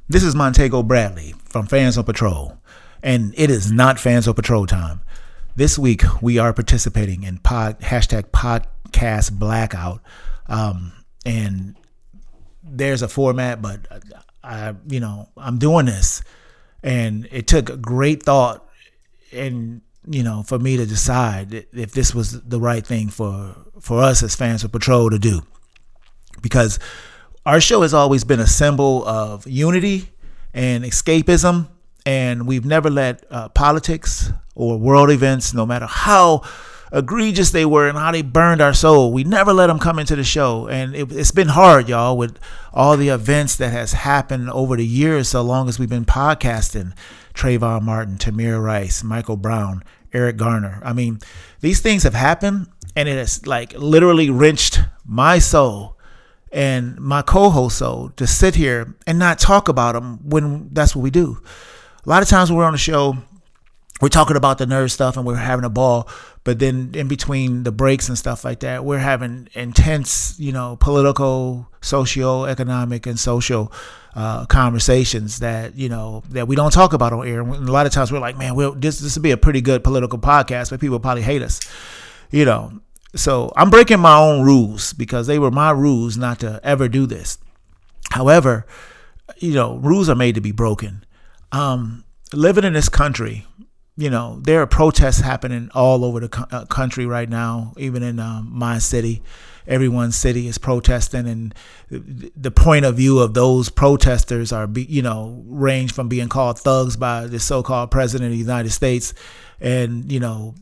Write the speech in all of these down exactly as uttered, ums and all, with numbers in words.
This is Montego Bradley from Fans on Patrol, and it is not Fans on Patrol time. This week we are participating in pod, hashtag podcast blackout, um, and there's a format, but I, you know, I'm doing this, and it took great thought, and you know, for me to decide if this was the right thing for for us as Fans on Patrol to do, because our show has always been a symbol of unity and escapism, and we've never let uh, politics or world events, no matter how egregious they were and how they burned our soul, we never let them come into the show. And it, it's been hard, y'all, with all the events that has happened over the years, so long as we've been podcasting. Trayvon Martin, Tamir Rice, Michael Brown, Eric Garner. I mean, these things have happened, and it has like literally wrenched my soul and my co-host soul to sit here and not talk about them when that's what we do. A lot of times when we're on the show, we're talking about the nerd stuff and we're having a ball, but then in between the breaks and stuff like that, we're having intense, you know, political, socio-economic, and social uh, conversations that, you know, that we don't talk about on air. And a lot of times we're like, man, we'll, this this would be a pretty good political podcast, but people probably hate us, you know. So I'm breaking my own rules because they were my rules not to ever do this. However, you know, rules are made to be broken. Um, living in this country, you know, there are protests happening all over the co- uh, country right now, even in um, my city. Everyone's city is protesting, and the point of view of those protesters are, be, you know, range from being called thugs by the so-called president of the United States, and, you know,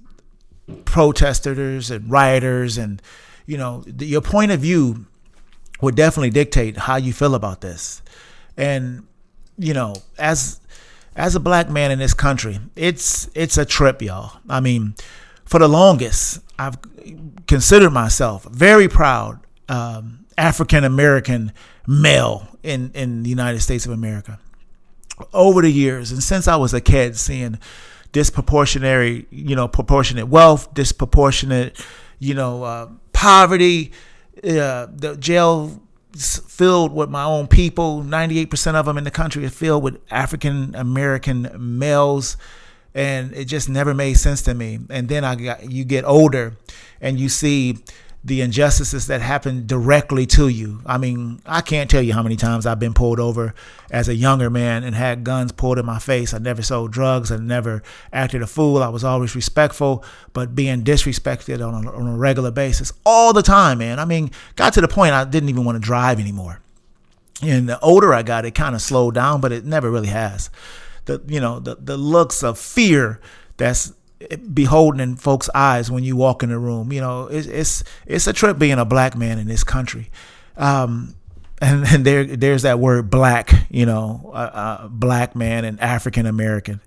protesters and rioters, and you know, the, your point of view would definitely dictate how you feel about this. And you know, as as a black man in this country, it's it's a trip, y'all. I mean, for the longest, I've considered myself very proud um, African American male in in the United States of America. Over the years, and since I was a kid, seeing disproportionate, you know, proportionate wealth, disproportionate, you know, uh, poverty, uh, the jail filled with my own people. ninety-eight percent of them in the country are filled with African American males, and it just never made sense to me. And then I got, you get older, and you see the injustices that happen directly to you. I mean, I can't tell you how many times I've been pulled over as a younger man and had guns pulled in my face. I never sold drugs. I never acted a fool. I was always respectful, but being disrespected on a, on a regular basis all the time, man. I mean, got to the point I didn't even want to drive anymore. And the older I got, it kind of slowed down, but it never really has. The, you know, the, the looks of fear that's beholden in folks' eyes when you walk in the room. You know, it's it's it's a trip being a black man in this country, um, and, and there there's that word black. You know, uh, uh, black man and African American.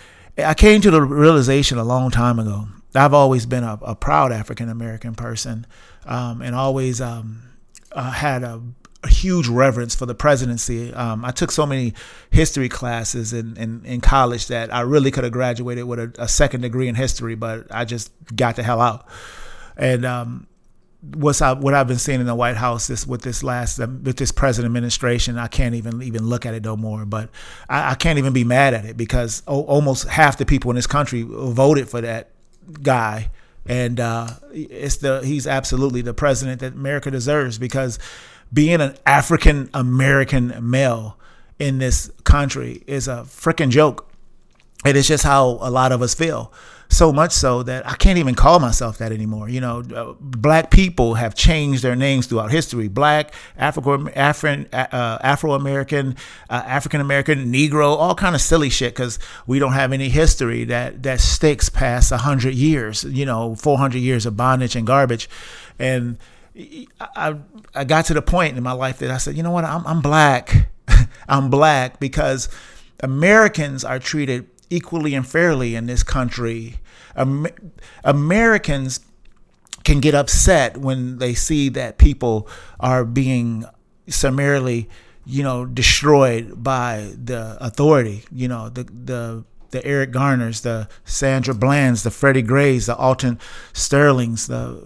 I came to the realization a long time ago. I've always been a, a proud African American person, um, and always um, uh, had a. A huge reverence for the presidency. Um, I took so many history classes in, in, in college that I really could have graduated with a, a second degree in history, but I just got the hell out. And um, what's I, what I've been seeing in the White House this with this last with this present administration, I can't even even look at it no more. But I, I can't even be mad at it because o- almost half the people in this country voted for that guy, and uh, it's the he's absolutely the president that America deserves, because being an African American male in this country is a freaking joke. And it's just how a lot of us feel. So much so that I can't even call myself that anymore. You know, uh, black people have changed their names throughout history. Black, Afro, Afro, uh, Afro-American, uh, African-American, Negro, all kind of silly shit, because we don't have any history that, that sticks past one hundred years, you know, four hundred years of bondage and garbage. And I I got to the point in my life that I said, you know what, I'm I'm black. I'm black because Americans are treated equally and fairly in this country. Amer- Americans can get upset when they see that people are being summarily, you know, destroyed by the authority. You know, the the the Eric Garners, the Sandra Blands, the Freddie Grays, the Alton Sterlings, the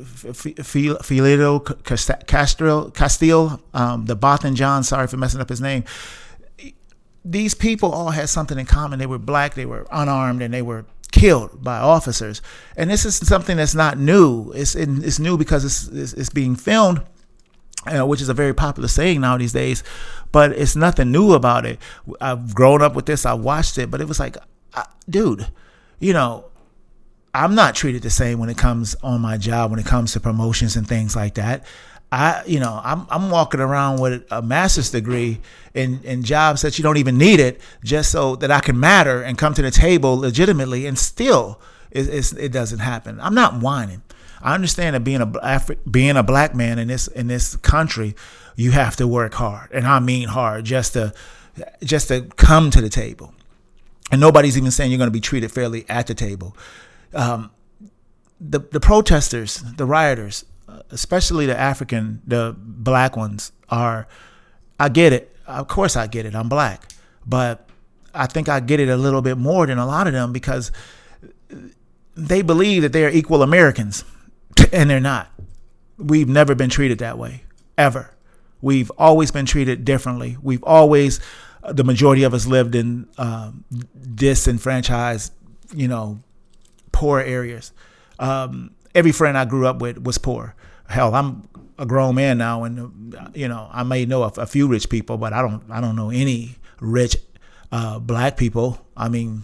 Filito Castile, Castile, um, the Bothan John, sorry for messing up his name. these people all had something in common. They were black, they were unarmed, and they were killed by officers. And this is something that's not new. It's it's new because it's it's, it's being filmed, uh, which is a very popular saying now these days. But it's nothing new about it. I've grown up with this. I watched it, but it was like, I, dude, you know, I'm not treated the same when it comes on my job, when it comes to promotions and things like that. I, you know, I'm I'm walking around with a master's degree in, in jobs that you don't even need it, just so that I can matter and come to the table legitimately, and still it, it's, it doesn't happen. I'm not whining. I understand that being a Afri- being a black man in this in this country, you have to work hard, and I mean hard, just to just to come to the table. And nobody's even saying you're going to be treated fairly at the table. Um, the the protesters, the rioters, especially the African, the black ones, are, I get it. Of course I get it. I'm black. But I think I get it a little bit more than a lot of them, because they believe that they're equal Americans, and they're not. We've never been treated that way, ever. We've always been treated differently. We've always, the majority of us lived in um, disenfranchised, you know, poor areas. Um, every friend I grew up with was poor. Hell, I'm a grown man now, and you know, I may know a, a few rich people, but I don't. I don't know any rich uh, black people. I mean,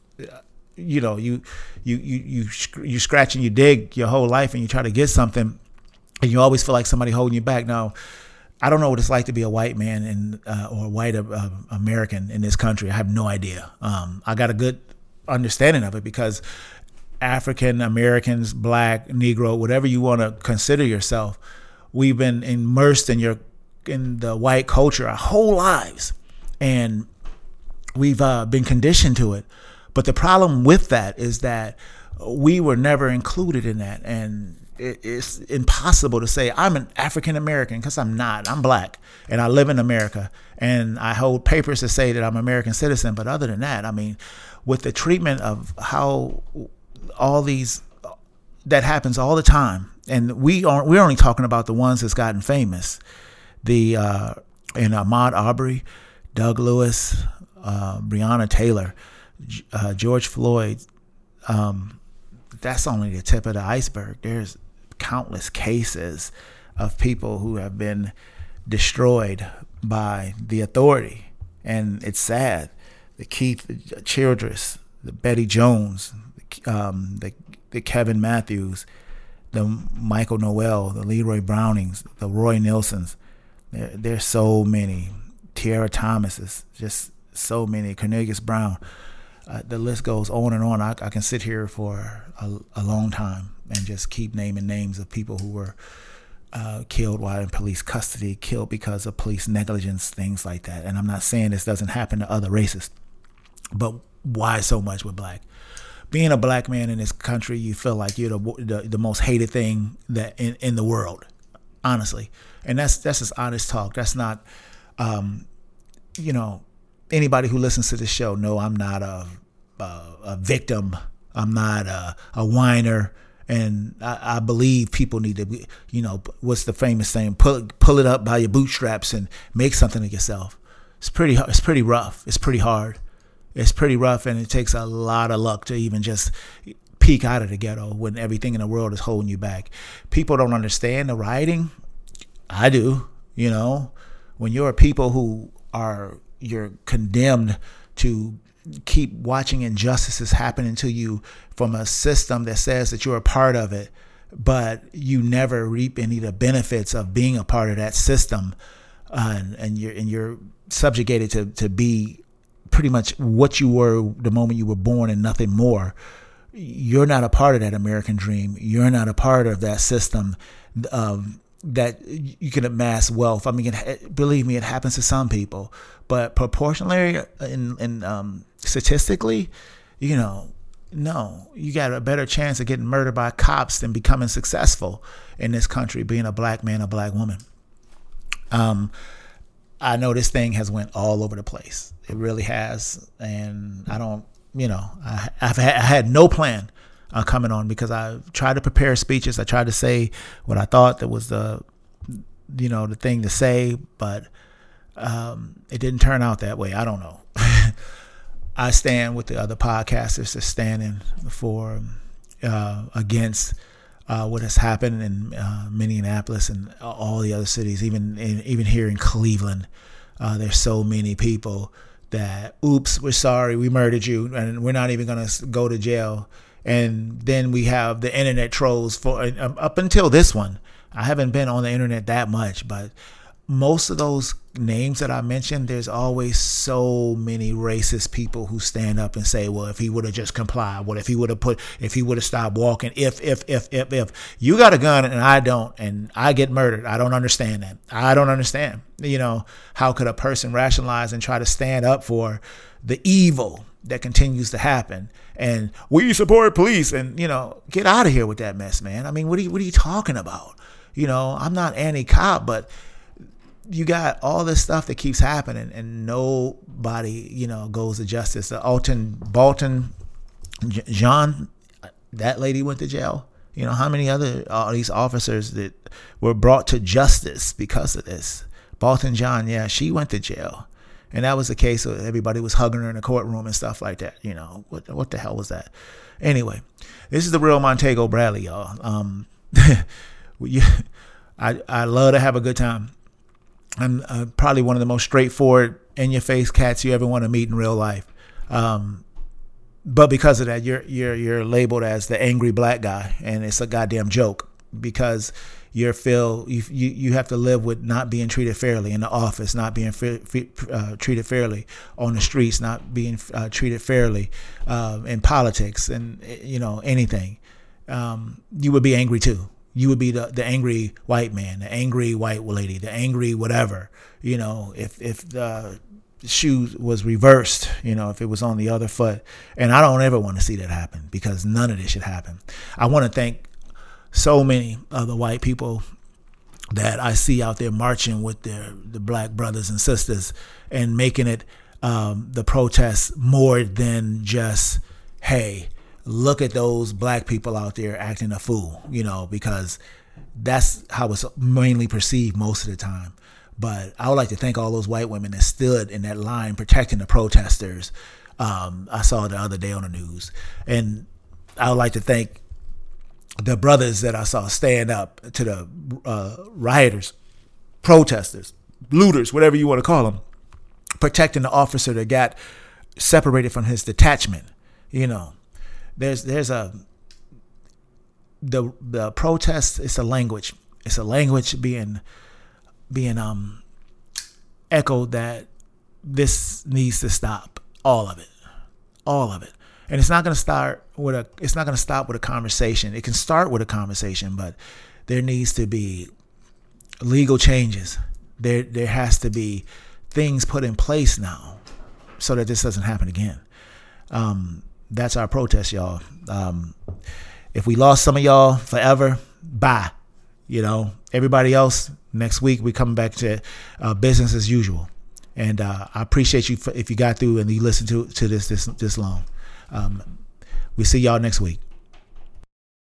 you know, you you you you you scratch and you dig your whole life, and you try to get something, and you always feel like somebody holding you back. Now, I don't know what it's like to be a white man and uh, or a white uh, American in this country. I have no idea. Um, I got a good understanding of it because African Americans, black, Negro, whatever you want to consider yourself, we've been immersed in your in the white culture our whole lives, and we've uh, been conditioned to it. But the problem with that is that we were never included in that, and it, it's impossible to say I'm an African American, because I'm not. I'm black, and I live in America, and I hold papers to say that I'm an American citizen. But other than that, I mean, with the treatment of how all these, that happens all the time, and we aren't we're only talking about the ones that's gotten famous, the uh and Ahmaud Arbery, Doug Lewis, uh Breonna Taylor, uh, George Floyd. Um that's only the tip of the iceberg. There's countless cases of people who have been destroyed by the authority, and it's sad. The Keith Childress, the Betty Jones, Um, the, the Kevin Matthews, the Michael Noel, the Leroy Brownings, the Roy Nilsons. There, there's so many. Tierra Thomases, just so many. Cornelius Brown. Uh, the list goes on and on. I, I can sit here for a, a long time and just keep naming names of people who were uh, killed while in police custody, killed because of police negligence, things like that. And I'm not saying this doesn't happen to other races, but why so much with black? Being a black man in this country, you feel like you're the the, the most hated thing that in, in the world, honestly. And that's that's just honest talk. That's not, um, you know, anybody who listens to this show know I'm not a a, a victim. I'm not a, a whiner, and I, I believe people need to be, you know, what's the famous saying? Pull pull it up by your bootstraps and make something of yourself. It's pretty it's pretty rough. It's pretty hard. It's pretty rough, and it takes a lot of luck to even just peek out of the ghetto when everything in the world is holding you back. People don't understand the rioting. I do. You know, when you're people who are, you're condemned to keep watching injustices happening to you from a system that says that you're a part of it, but you never reap any of the benefits of being a part of that system, uh, and, and you're and you're subjugated to to be pretty much what you were the moment you were born and nothing more. You're not a part of that American dream. You're not a part of that system um, that you can amass wealth. I mean, it, believe me, it happens to some people, but proportionally and, and um, statistically, you know, no, you got a better chance of getting murdered by cops than becoming successful in this country, being a black man, a black woman. Um, I know this thing has went all over the place. It really has. And I don't, you know, I, I've had, I had no plan on coming on because I tried to prepare speeches. I tried to say what I thought that was the, you know, the thing to say. But Um, it didn't turn out that way. I don't know. I stand with the other podcasters that's standing for uh, against uh, what has happened in uh, Minneapolis and all the other cities, even in, even here in Cleveland. Uh, there's so many people that, oops, we're sorry, we murdered you, and we're not even going to go to jail. And then we have the internet trolls for uh, up until this one. I haven't been on the internet that much, but most of those names that I mentioned, there's always so many racist people who stand up and say, well, if he would have just complied, what if he would have put, if he would have stopped walking, if, if, if, if, if you got a gun and I don't, and I get murdered, I don't understand that. I don't understand. You know, how could a person rationalize and try to stand up for the evil that continues to happen? And we support police, and, you know, get out of here with that mess, man. I mean, what are you, what are you talking about? You know, I'm not anti-cop, but you got all this stuff that keeps happening and nobody, you know, goes to justice. The Alton, Bolton, John, that lady went to jail. You know, how many other, all these officers that were brought to justice because of this? Bolton John, yeah, she went to jail. And that was the case of everybody was hugging her in the courtroom and stuff like that. You know, what what the hell was that? Anyway, this is the real Montego Bradley, y'all. Um, I, I love to have a good time. I'm uh, probably one of the most straightforward, in-your-face cats you ever want to meet in real life. Um, but because of that, you're you're you're labeled as the angry black guy, and it's a goddamn joke because you're feel you you you have to live with not being treated fairly in the office, not being fa- uh, treated fairly on the streets, not being uh, treated fairly uh, in politics, and you know anything. Um, you would be angry too. You would be the, the angry white man, the angry white lady, the angry whatever. You know, if if the shoe was reversed, you know, if it was on the other foot. And I don't ever want to see that happen because none of this should happen. I want to thank so many of the white people that I see out there marching with their the black brothers and sisters and making it um, the protests more than just, hey, look at those black people out there acting a fool, you know, because that's how it's mainly perceived most of the time. But I would like to thank all those white women that stood in that line protecting the protesters. Um, I saw the other day on the news. And I would like to thank the brothers that I saw stand up to the uh, rioters, protesters, looters, whatever you want to call them, protecting the officer that got separated from his detachment, you know. There's there's a the the protest. It's a language. It's a language being being um echoed that this needs to stop. All of it, all of it. And it's not going to start with a. It's not going to stop with a conversation. It can start with a conversation, but there needs to be legal changes. There there has to be things put in place now so that this doesn't happen again. Um, That's our protest, y'all. Um, if we lost some of y'all forever, bye. You know, everybody else, next week we coming back to uh, business as usual. And uh, I appreciate you for, if you got through and you listened to to this this this long. Um, we see y'all next week.